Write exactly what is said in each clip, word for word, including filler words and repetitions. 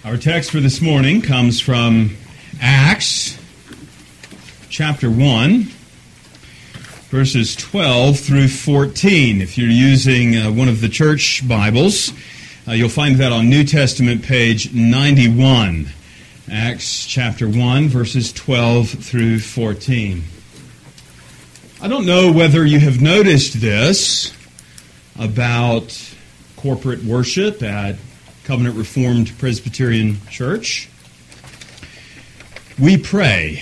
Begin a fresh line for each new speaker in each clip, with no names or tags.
Our text for this morning comes from Acts chapter one, verses twelve through fourteen. If you're using uh, one of the church Bibles, uh, you'll find that on New Testament page ninety-one. Acts chapter one, verses twelve through fourteen. I don't know whether you have noticed this about corporate worship at Covenant Reformed Presbyterian Church. We pray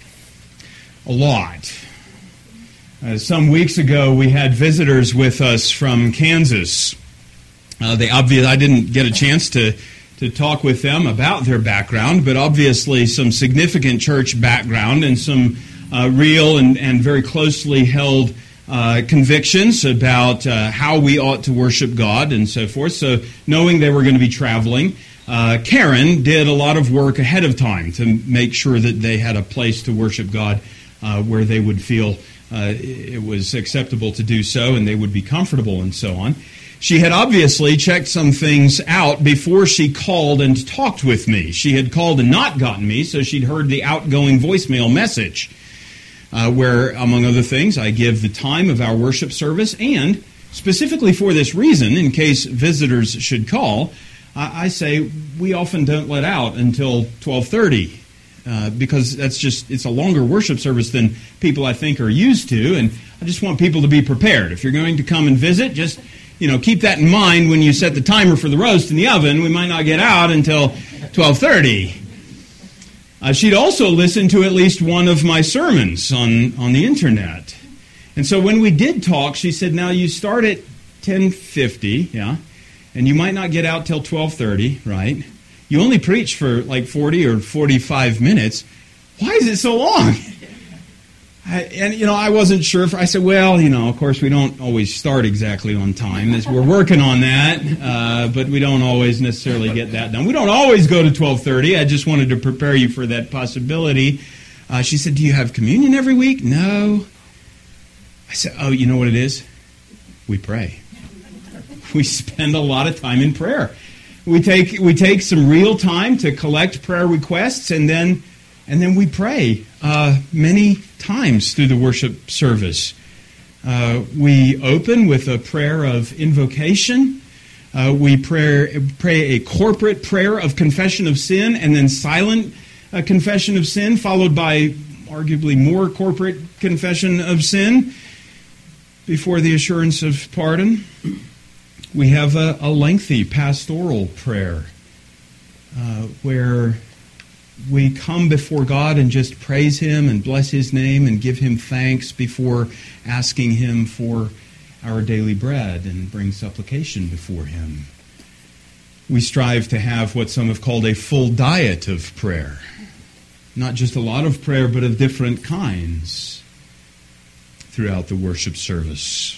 a lot. Uh, some weeks ago, we had visitors with us from Kansas. Uh, they obviously, I didn't get a chance to, to talk with them about their background, but obviously some significant church background and some uh, real and, and very closely held Uh, convictions about uh, how we ought to worship God and so forth. So knowing they were going to be traveling, uh, Karen did a lot of work ahead of time to make sure that they had a place to worship God uh, where they would feel uh, it was acceptable to do so and they would be comfortable and so on. She had obviously checked some things out before she called and talked with me. She had called and not gotten me, so she'd heard the outgoing voicemail message. Uh, where, among other things, I give the time of our worship service, and specifically for this reason, in case visitors should call, I, I say we often don't let out until twelve thirty, uh, because that's just, it's a longer worship service than people I think are used to, and I just want people to be prepared. If you're going to come and visit, just, you know, keep that in mind when you set the timer for the roast in the oven. We might not get out until twelve thirty. Uh, she'd also listened to at least one of my sermons on, on the internet. And so when we did talk, she said, now you start at ten fifty, yeah, and you might not get out till twelve thirty, right? You only preach for like forty or forty-five minutes. Why is it so long? I, and, you know, I wasn't sure. If, I said, well, you know, of course, we don't always start exactly on time. We're working on that, uh, but we don't always necessarily get that done. We don't always go to twelve thirty. I just wanted to prepare you for that possibility. Uh, she said, do you have communion every week? No. I said, oh, you know what it is? We pray. We spend a lot of time in prayer. We take we take some real time to collect prayer requests, and then and then we pray uh, many times through the worship service. Uh, we open with a prayer of invocation. Uh, we pray, pray a corporate prayer of confession of sin, and then silent uh, confession of sin, followed by arguably more corporate confession of sin before the assurance of pardon. We have a, a lengthy pastoral prayer uh, where we come before God and just praise Him and bless His name and give Him thanks before asking Him for our daily bread and bring supplication before Him. We strive to have what some have called a full diet of prayer. Not just a lot of prayer, but of different kinds throughout the worship service.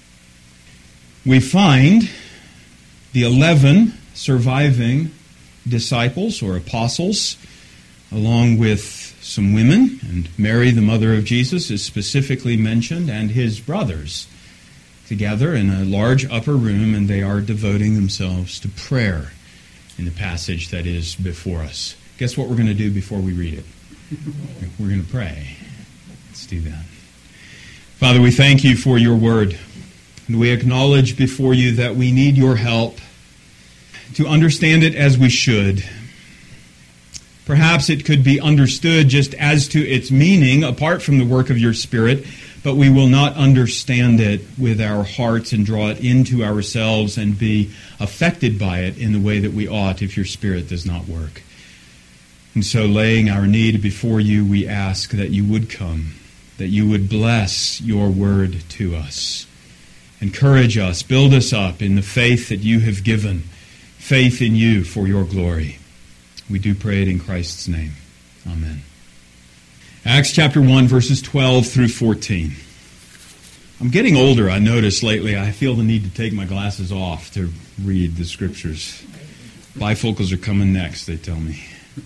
We find the eleven surviving disciples or apostles, along with some women, and Mary, the mother of Jesus, is specifically mentioned, and his brothers, together in a large upper room, and they are devoting themselves to prayer in the passage that is before us. Guess what we're going to do before we read it? We're going to pray. Let's do that. Father, we thank you for your word, and we acknowledge before you that we need your help to understand it as we should. Perhaps it could be understood just as to its meaning apart from the work of your Spirit, but we will not understand it with our hearts and draw it into ourselves and be affected by it in the way that we ought if your Spirit does not work. And so, laying our need before you, we ask that you would come, that you would bless your word to us. Encourage us, build us up in the faith that you have given, faith in you for your glory. We do pray it in Christ's name. Amen. Acts chapter one, verses twelve through fourteen. I'm getting older, I notice lately. I feel the need to take my glasses off to read the Scriptures. Bifocals are coming next, they tell me.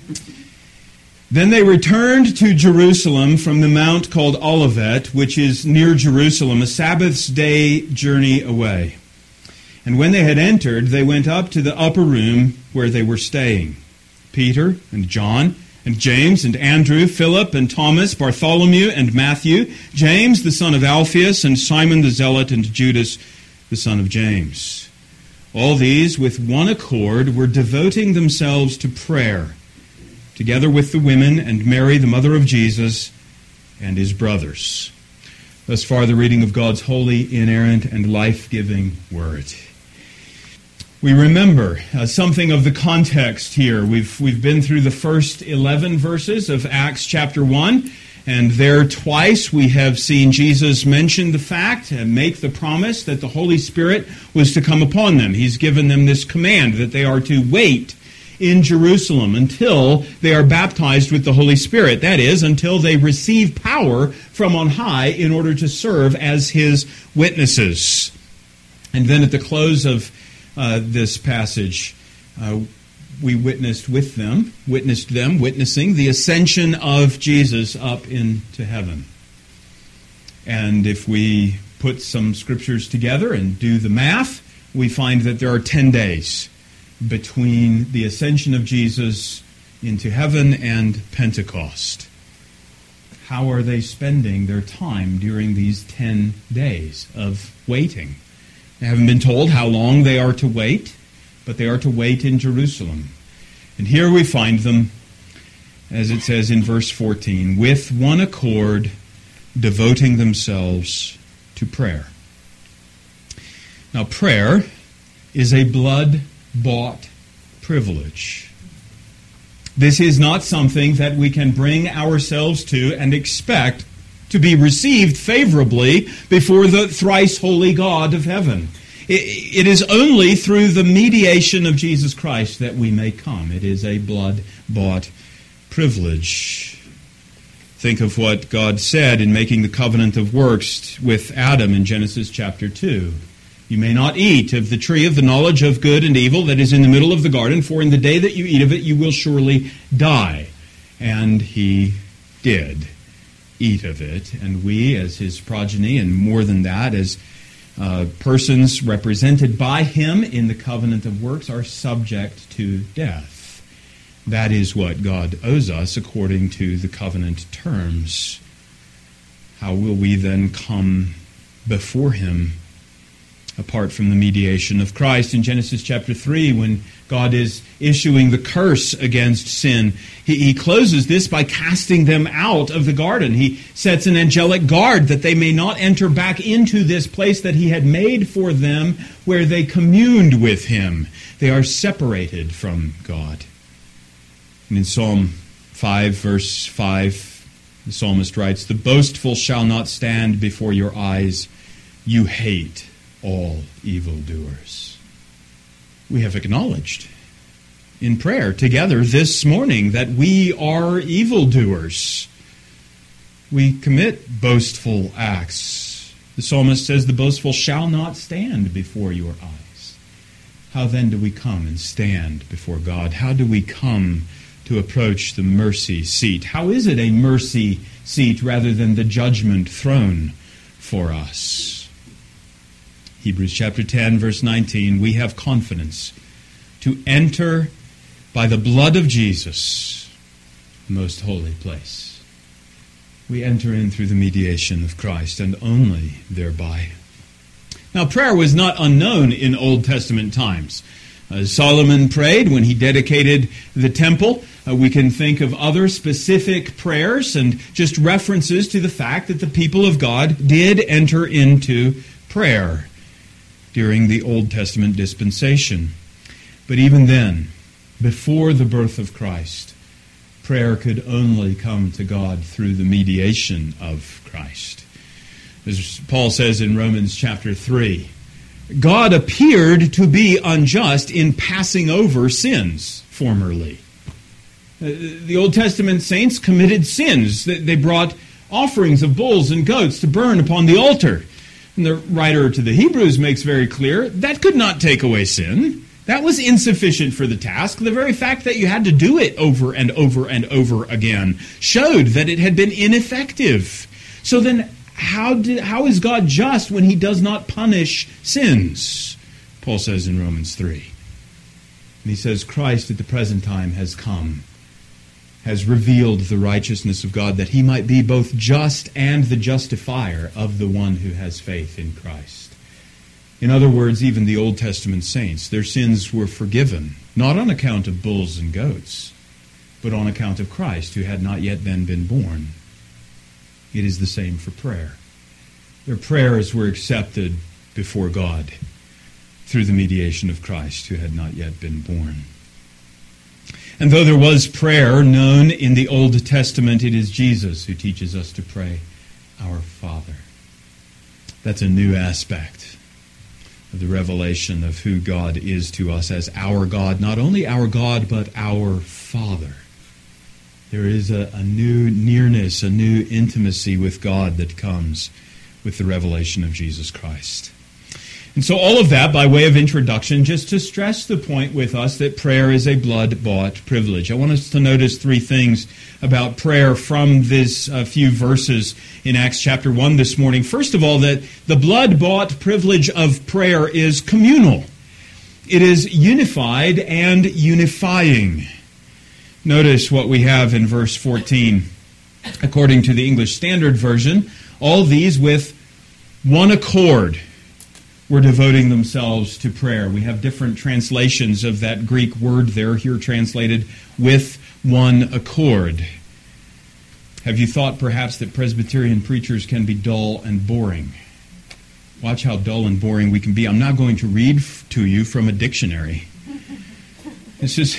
Then they returned to Jerusalem from the mount called Olivet, which is near Jerusalem, a Sabbath's day journey away. And when they had entered, they went up to the upper room where they were staying. Peter and John and James and Andrew, Philip and Thomas, Bartholomew and Matthew, James the son of Alphaeus, and Simon the Zealot, and Judas the son of James. All these, with one accord, were devoting themselves to prayer, together with the women and Mary, the mother of Jesus, and his brothers. Thus far, the reading of God's holy, inerrant, and life-giving word. We remember uh, something of the context here. We've we've been through the first eleven verses of Acts chapter one, and there twice we have seen Jesus mention the fact and make the promise that the Holy Spirit was to come upon them. He's given them this command that they are to wait in Jerusalem until they are baptized with the Holy Spirit. That is, until they receive power from on high in order to serve as His witnesses. And then at the close of Uh, this passage, uh, we witnessed with them, witnessed them, witnessing the ascension of Jesus up into heaven. And if we put some scriptures together and do the math, we find that there are ten days between the ascension of Jesus into heaven and Pentecost. How are they spending their time during these ten days of waiting? They haven't been told how long they are to wait, but they are to wait in Jerusalem. And here we find them, as it says in verse fourteen, with one accord, devoting themselves to prayer. Now, prayer is a blood-bought privilege. This is not something that we can bring ourselves to and expect to be received favorably before the thrice holy God of heaven. It is only through the mediation of Jesus Christ that we may come. It is a blood-bought privilege. Think of what God said in making the covenant of works with Adam in Genesis chapter two. You may not eat of the tree of the knowledge of good and evil that is in the middle of the garden, for in the day that you eat of it you will surely die. And he did eat of it, and we, as his progeny, and more than that, as uh, persons represented by him in the covenant of works, are subject to death. That is what God owes us according to the covenant terms. How will we then come before him apart from the mediation of Christ? In Genesis chapter three, when God is issuing the curse against sin, he, he closes this by casting them out of the garden. He sets an angelic guard that they may not enter back into this place that he had made for them where they communed with him. They are separated from God. And in Psalm five, verse five, the psalmist writes, "The boastful shall not stand before your eyes. You hate all evildoers." We have acknowledged in prayer together this morning that we are evildoers. We commit boastful acts. The psalmist says, "The boastful shall not stand before your eyes." How then do we come and stand before God? How do we come to approach the mercy seat? How is it a mercy seat rather than the judgment throne for us? Hebrews chapter ten, verse nineteen, we have confidence to enter by the blood of Jesus, the most holy place. We enter in through the mediation of Christ, and only thereby. Now, prayer was not unknown in Old Testament times. Uh, Solomon prayed when he dedicated the temple. Uh, we can think of other specific prayers and just references to the fact that the people of God did enter into prayer during the Old Testament dispensation. But even then, before the birth of Christ, prayer could only come to God through the mediation of Christ. As Paul says in Romans chapter three, God appeared to be unjust in passing over sins formerly. The Old Testament saints committed sins. They brought offerings of bulls and goats to burn upon the altar. And the writer to the Hebrews makes very clear that could not take away sin. That was insufficient for the task. The very fact that you had to do it over and over and over again showed that it had been ineffective. So then how did, how is God just when he does not punish sins? Paul says in Romans three. And he says, Christ at the present time has come, has revealed the righteousness of God, that he might be both just and the justifier of the one who has faith in Christ. In other words, even the Old Testament saints, their sins were forgiven, not on account of bulls and goats, but on account of Christ, who had not yet then been born. It is the same for prayer. Their prayers were accepted before God through the mediation of Christ, who had not yet been born. And though there was prayer known in the Old Testament, it is Jesus who teaches us to pray, Our Father. That's a new aspect of the revelation of who God is to us as our God. Not only our God, but our Father. There is a, a new nearness, a new intimacy with God that comes with the revelation of Jesus Christ. And so all of that by way of introduction, just to stress the point with us that prayer is a blood-bought privilege. I want us to notice three things about prayer from these uh, few verses in Acts chapter one this morning. First of all, that the blood-bought privilege of prayer is communal. It is unified and unifying. Notice what we have in verse fourteen. According to the English Standard Version, all these with one accord were devoting themselves to prayer. We have different translations of that Greek word there, here translated with one accord. Have you thought perhaps that Presbyterian preachers can be dull and boring? Watch how dull and boring we can be. I'm not going to read f- to you from a dictionary. It's just...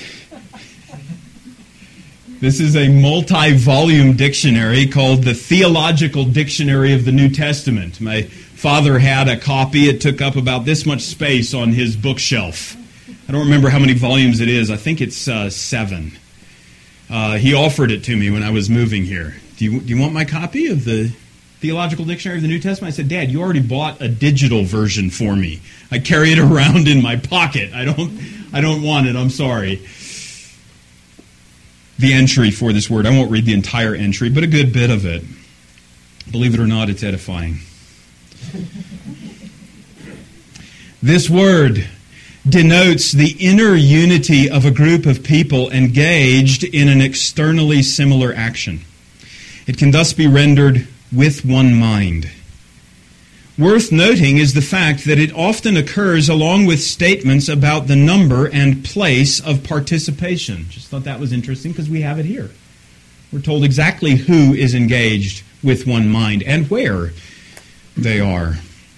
This is a multi-volume dictionary called the Theological Dictionary of the New Testament. My father had a copy. It took up about this much space on his bookshelf. I don't remember how many volumes it is. I think it's uh, seven. Uh, he offered it to me when I was moving here. Do you, do you want my copy of the Theological Dictionary of the New Testament? I said, Dad, you already bought a digital version for me. I carry it around in my pocket. I don't, I don't want it. I'm sorry. The entry for this word, I won't read the entire entry, but a good bit of it. Believe it or not, it's edifying. This word denotes the inner unity of a group of people engaged in an externally similar action. It can thus be rendered with one mind. Worth noting is the fact that it often occurs along with statements about the number and place of participation. Just thought that was interesting because we have it here. We're told exactly who is engaged with one mind and where they are.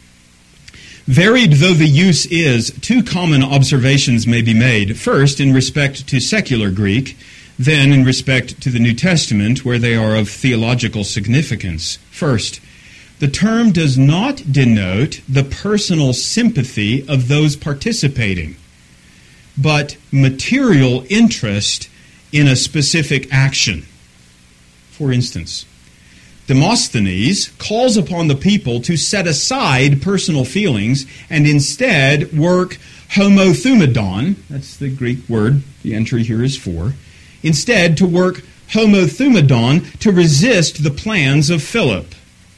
Varied though the use is, two common observations may be made. First, in respect to secular Greek, then in respect to the New Testament, where they are of theological significance. First, the term does not denote the personal sympathy of those participating, but material interest in a specific action. For instance, Demosthenes calls upon the people to set aside personal feelings and instead work homothumadon, that's the Greek word the entry here is for, instead to work homothumadon to resist the plans of Philip.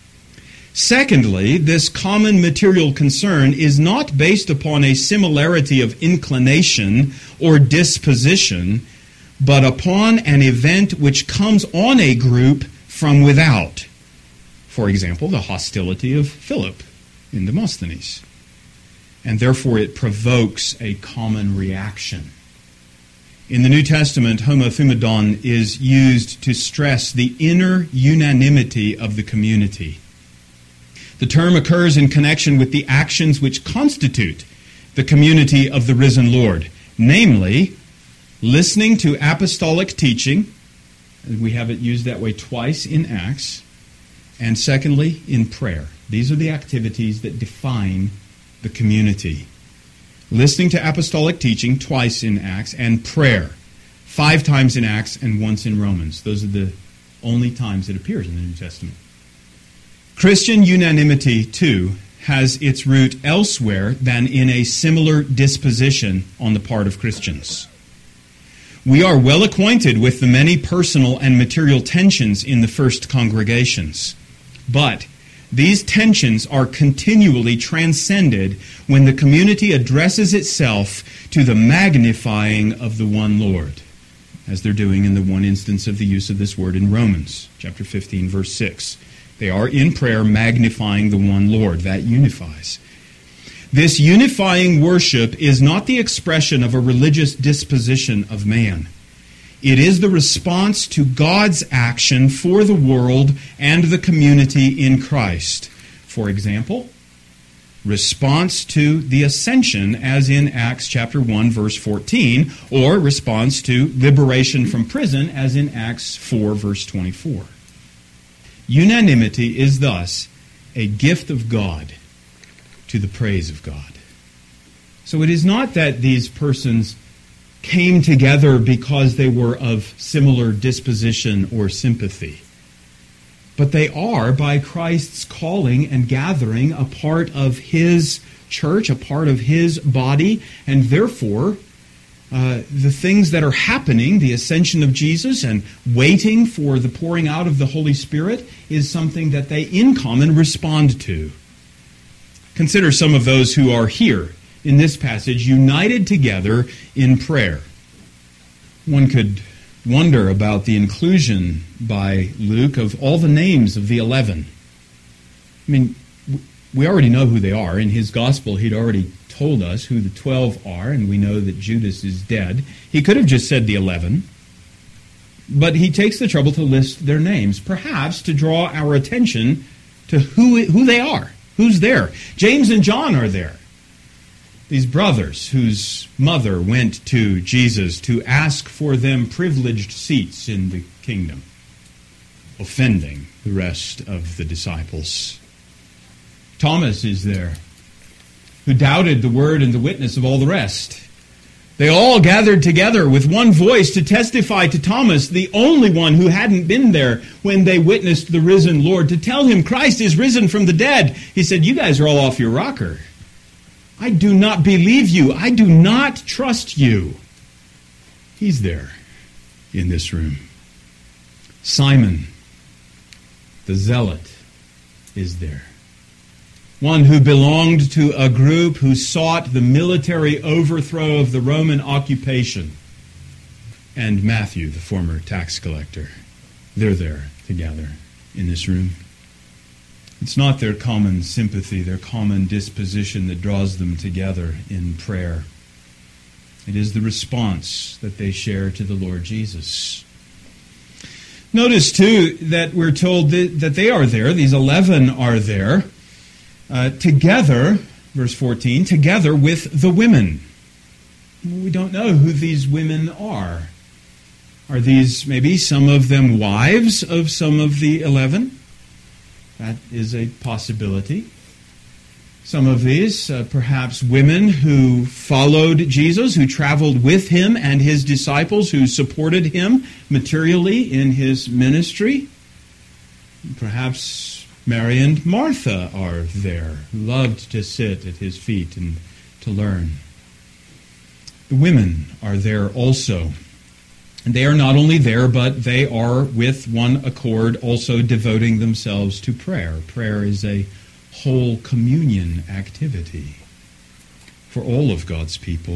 Secondly, this common material concern is not based upon a similarity of inclination or disposition, but upon an event which comes on a group from without. For example, the hostility of Philip in Demosthenes. And therefore it provokes a common reaction. In the New Testament, homothumadon is used to stress the inner unanimity of the community. The term occurs in connection with the actions which constitute the community of the risen Lord, namely, listening to apostolic teaching, and we have it used that way twice in Acts, and secondly, in prayer. These are the activities that define the community. Listening to apostolic teaching twice in Acts, and prayer five times in Acts and once in Romans. Those are the only times it appears in the New Testament. Christian unanimity, too, has its root elsewhere than in a similar disposition on the part of Christians. We are well acquainted with the many personal and material tensions in the first congregations, but These tensions are continually transcended when the community addresses itself to the magnifying of the one Lord, as they're doing in the one instance of the use of this word in Romans chapter fifteen, verse six. They are in prayer magnifying the one Lord. That unifies. This unifying worship is not the expression of a religious disposition of man. It is the response to God's action for the world and the community in Christ. For example, response to the ascension, as in Acts chapter one, verse fourteen, or response to liberation from prison, as in Acts four, verse twenty-four. Unanimity is thus a gift of God to the praise of God. So it is not that these persons came together because they were of similar disposition or sympathy, but they are, by Christ's calling and gathering, a part of His church, a part of His body, and therefore uh, the things that are happening, the ascension of Jesus and waiting for the pouring out of the Holy Spirit, is something that they in common respond to. Consider some of those who are here in this passage, united together in prayer. One could wonder about the inclusion by Luke of all the names of the eleven. I mean, we already know who they are. In his gospel, he'd already told us who the twelve are, and we know that Judas is dead. He could have just said the eleven, but he takes the trouble to list their names, perhaps to draw our attention to who, who they are, who's there. James and John are there. These brothers whose mother went to Jesus to ask for them privileged seats in the kingdom, offending the rest of the disciples. Thomas is there, who doubted the word and the witness of all the rest. They all gathered together with one voice to testify to Thomas, the only one who hadn't been there when they witnessed the risen Lord, to tell him Christ is risen from the dead. He said, "You guys are all off your rocker. I do not believe you. I do not trust you." He's there in this room. Simon, the zealot, is there. One who belonged to a group who sought the military overthrow of the Roman occupation. And Matthew, the former tax collector. They're there together in this room. It's not their common sympathy, their common disposition that draws them together in prayer. It is the response that they share to the Lord Jesus. Notice, too, that we're told that they are there, these eleven are there, uh, together, verse fourteen, together with the women. We don't know who these women are. Are these maybe some of them wives of some of the eleven? That is a possibility. Some of these, uh, perhaps women who followed Jesus, who traveled with him and his disciples, who supported him materially in his ministry. Perhaps Mary and Martha are there, who loved to sit at his feet and to learn. The women are there also. And they are not only there, but they are with one accord also devoting themselves to prayer. Prayer is a whole communion activity for all of God's people.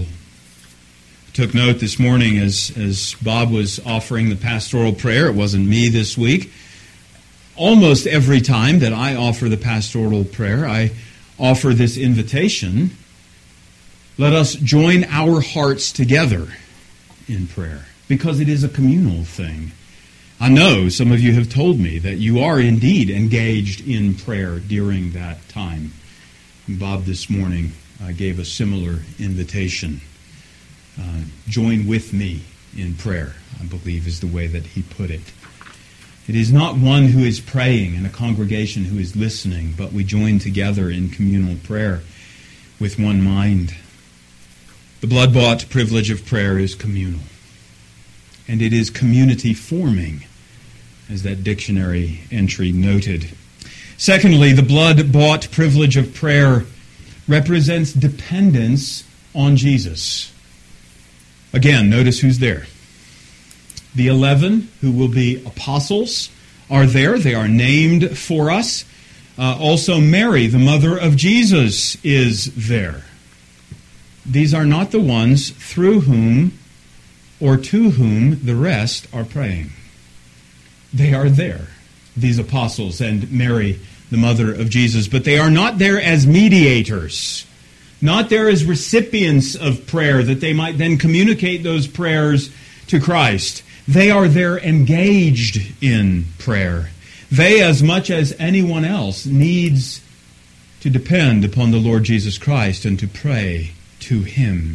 I took note this morning as, as Bob was offering the pastoral prayer. It wasn't me this week. Almost every time that I offer the pastoral prayer, I offer this invitation. Let us join our hearts together in prayer, because it is a communal thing. I know some of you have told me that you are indeed engaged in prayer during that time. And Bob this morning uh, gave a similar invitation. Uh, join with me in prayer, I believe is the way that he put it. It is not one who is praying and a congregation who is listening, but we join together in communal prayer with one mind. The blood-bought privilege of prayer is communal. And it is community forming, as that dictionary entry noted. Secondly, the blood-bought privilege of prayer represents dependence on Jesus. Again, notice who's there. The eleven, who will be apostles, are there. They are named for us. Uh, also Mary, the mother of Jesus, is there. These are not the ones through whom or to whom the rest are praying. They are there, these apostles and Mary, the mother of Jesus, but they are not there as mediators, not there as recipients of prayer that they might then communicate those prayers to Christ. They are there engaged in prayer. They, as much as anyone else, needs to depend upon the Lord Jesus Christ and to pray to Him.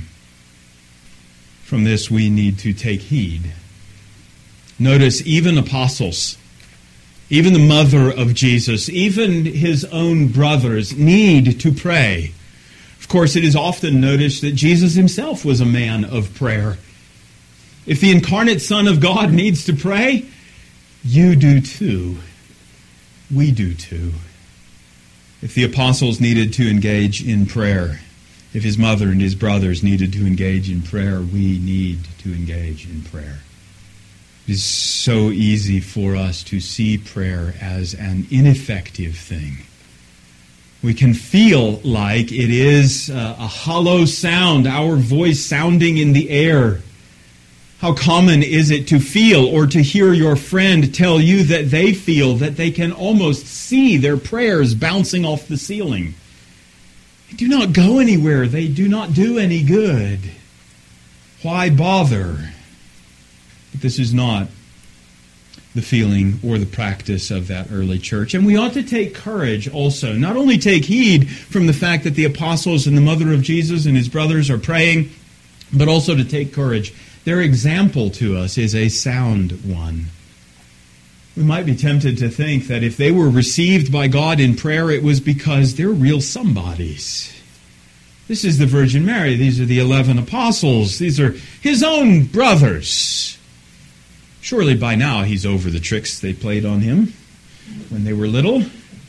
From this we need to take heed. Notice even apostles, even the mother of Jesus, even His own brothers need to pray. Of course, it is often noticed that Jesus Himself was a man of prayer. If the incarnate Son of God needs to pray, you do too. We do too. If the apostles needed to engage in prayer, if His mother and His brothers needed to engage in prayer, we need to engage in prayer. It is so easy for us to see prayer as an ineffective thing. We can feel like it is a hollow sound, our voice sounding in the air. How common is it to feel or to hear your friend tell you that they feel that they can almost see their prayers bouncing off the ceiling? They do not go anywhere. They do not do any good. Why bother? But this is not the feeling or the practice of that early church. And we ought to take courage also. Not only take heed from the fact that the apostles and the mother of Jesus and His brothers are praying, but also to take courage. Their example to us is a sound one. We might be tempted to think that if they were received by God in prayer, it was because they're real somebodies. This is the Virgin Mary. These are the eleven apostles. These are His own brothers. Surely by now He's over the tricks they played on Him when they were little.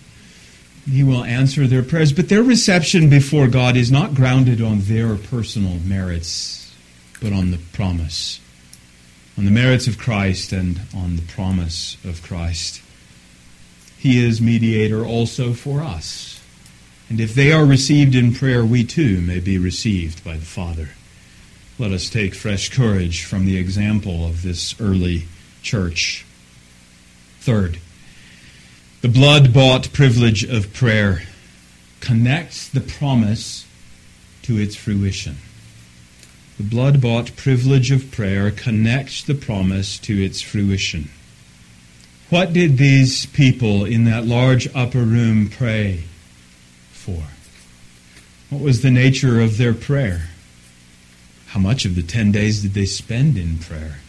He will answer their prayers. But their reception before God is not grounded on their personal merits, but on the promise. On the merits of Christ and on the promise of Christ. He is mediator also for us. And if they are received in prayer, we too may be received by the Father. Let us take fresh courage from the example of this early church. Third, the blood-bought privilege of prayer connects the promise to its fruition. The blood-bought privilege of prayer connects the promise to its fruition. What did these people in that large upper room pray for? What was the nature of their prayer? How much of the ten days did they spend in prayer?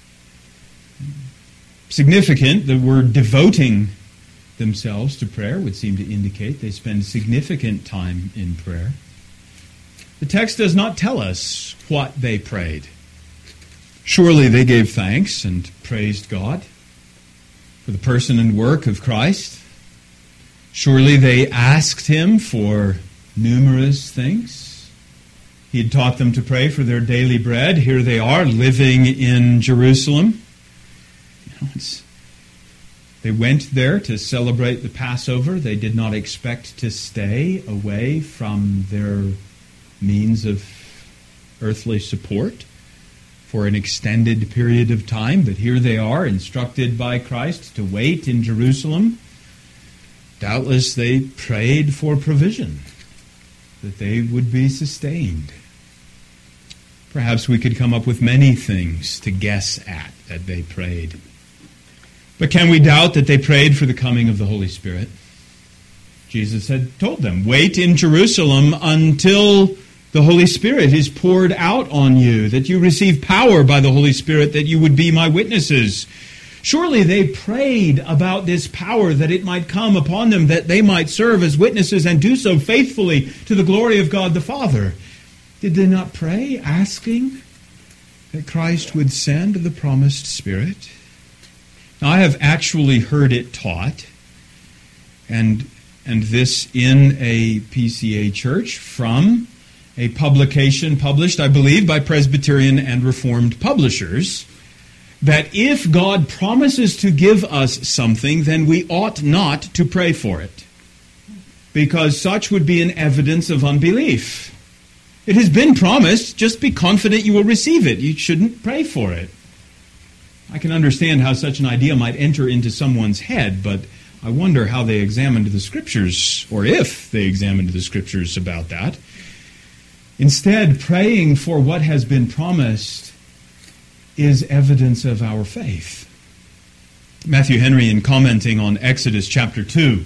Significant, the word devoting themselves to prayer would seem to indicate they spend significant time in prayer. The text does not tell us what they prayed. Surely they gave thanks and praised God for the person and work of Christ. Surely they asked Him for numerous things. He had taught them to pray for their daily bread. Here they are, living in Jerusalem. You know, it's, they went there to celebrate the Passover. They did not expect to stay away from their means of earthly support for an extended period of time, but here they are, instructed by Christ to wait in Jerusalem. Doubtless they prayed for provision, that they would be sustained. Perhaps we could come up with many things to guess at that they prayed. But can we doubt that they prayed for the coming of the Holy Spirit? Jesus had told them, wait in Jerusalem until the Holy Spirit is poured out on you, that you receive power by the Holy Spirit, that you would be my witnesses. Surely they prayed about this power, that it might come upon them, that they might serve as witnesses and do so faithfully to the glory of God the Father. Did they not pray, asking that Christ would send the promised Spirit? Now, I have actually heard it taught, and, and this in a P C A church from a publication published, I believe, by Presbyterian and Reformed publishers, that if God promises to give us something, then we ought not to pray for it. because such would be an evidence of unbelief. It has been promised, just be confident you will receive it. You shouldn't pray for it. I can understand how such an idea might enter into someone's head, but I wonder how they examined the Scriptures, or if they examined the Scriptures about that. Instead, praying for what has been promised is evidence of our faith. Matthew Henry, in commenting on Exodus chapter two,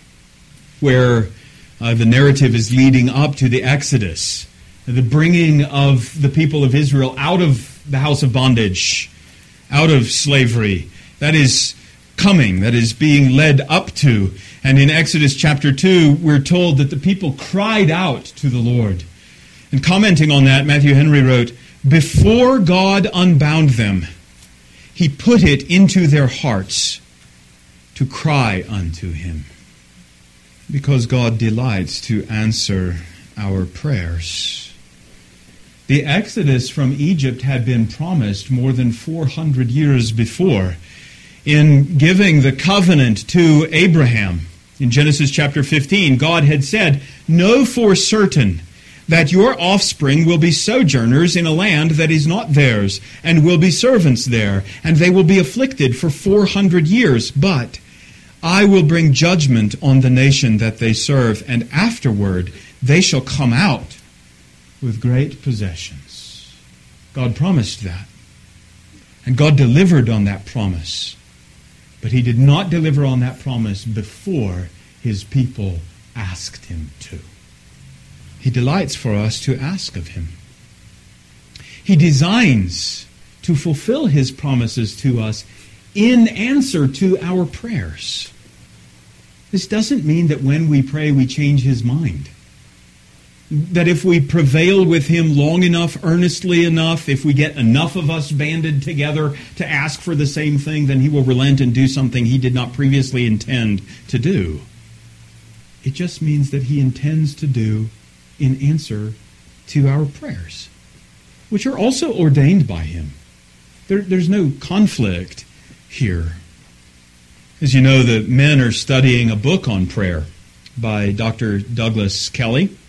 where uh, the narrative is leading up to the Exodus, the bringing of the people of Israel out of the house of bondage, out of slavery, that is coming, that is being led up to. And in Exodus chapter two, we're told that the people cried out to the Lord. And commenting on that, Matthew Henry wrote, "Before God unbound them, He put it into their hearts to cry unto Him." Because God delights to answer our prayers. The Exodus from Egypt had been promised more than four hundred years before. In giving the covenant to Abraham, in Genesis chapter fifteen, God had said, "Know for certain that your offspring will be sojourners in a land that is not theirs, and will be servants there, and they will be afflicted for four hundred years. But I will bring judgment on the nation that they serve, and afterward they shall come out with great possessions." God promised that. And God delivered on that promise. But He did not deliver on that promise before His people asked Him to. He delights for us to ask of Him. He designs to fulfill His promises to us in answer to our prayers. This doesn't mean that when we pray we change His mind. That if we prevail with Him long enough, earnestly enough, if we get enough of us banded together to ask for the same thing, then He will relent and do something He did not previously intend to do. It just means that He intends to do in answer to our prayers, which are also ordained by Him. There, there's no conflict here. As you know, the men are studying a book on prayer by Doctor Douglas Kelly.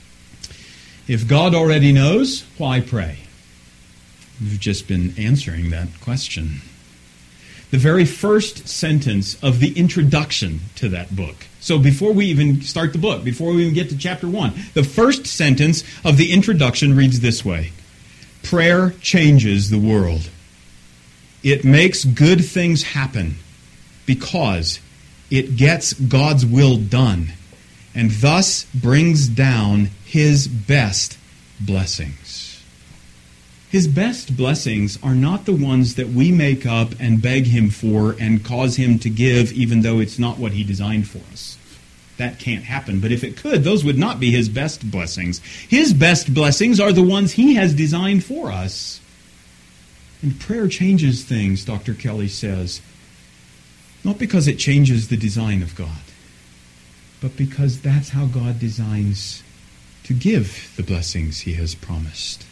If God already knows, why pray? We've just been answering that question. The very first sentence of the introduction to that book. So before we even start the book, before we even get to chapter one, the first sentence of the introduction reads this way: "Prayer changes the world. It makes good things happen because it gets God's will done and thus brings down His best blessings." His best blessings are not the ones that we make up and beg Him for and cause Him to give, even though it's not what He designed for us. That can't happen. But if it could, those would not be His best blessings. His best blessings are the ones He has designed for us. And prayer changes things, Doctor Kelly says, not because it changes the design of God, but because that's how God designs to give the blessings He has promised.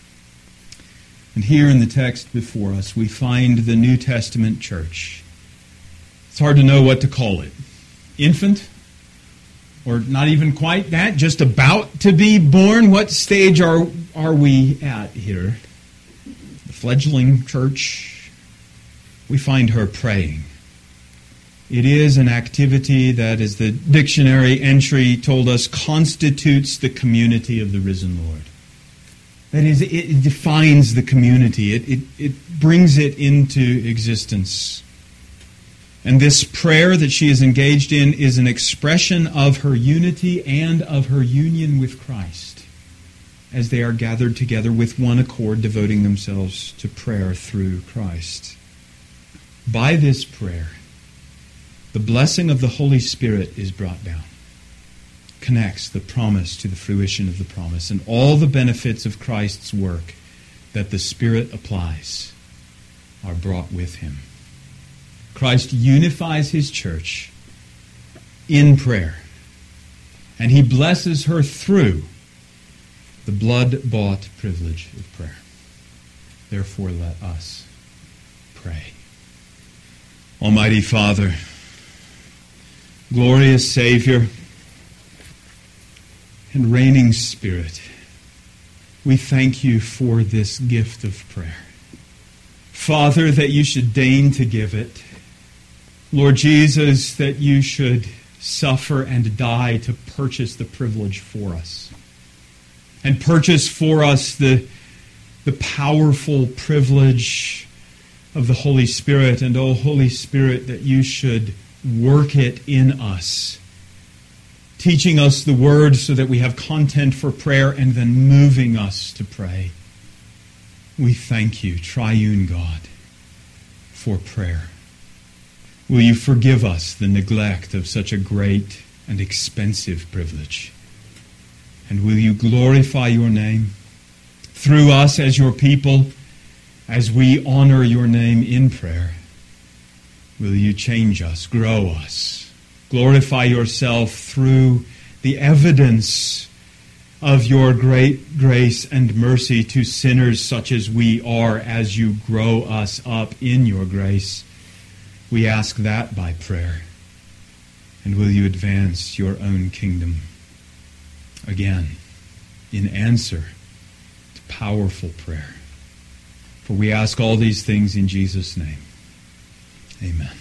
And here in the text before us, we find the New Testament church. It's hard to know what to call it. Infant? Or not even quite that? Just about to be born? What stage are, are we at here? The fledgling church? We find her praying. It is an activity that, as the dictionary entry told us, constitutes the community of the risen Lord. That is, it defines the community. It, it, it brings it into existence. And this prayer that she is engaged in is an expression of her unity and of her union with Christ as they are gathered together with one accord, devoting themselves to prayer through Christ. By this prayer, the blessing of the Holy Spirit is brought down. Connects the promise to the fruition of the promise, and all the benefits of Christ's work that the Spirit applies are brought with Him. Christ unifies His church in prayer, and He blesses her through the blood-bought privilege of prayer. Therefore, let us pray. Almighty Father, glorious Savior, and reigning Spirit, we thank you for this gift of prayer. Father, that you should deign to give it. Lord Jesus, that you should suffer and die to purchase the privilege for us. And purchase for us the, the powerful privilege of the Holy Spirit. And, O Holy Spirit, that you should work it in us, teaching us the Word so that we have content for prayer and then moving us to pray. We thank you, triune God, for prayer. Will you forgive us the neglect of such a great and expensive privilege? And will you glorify your name through us as your people, as we honor your name in prayer? Will you change us, grow us, glorify yourself through the evidence of your great grace and mercy to sinners such as we are, as you grow us up in your grace? We ask that by prayer. And will you advance your own kingdom again in answer to powerful prayer? For we ask all these things in Jesus' name. Amen.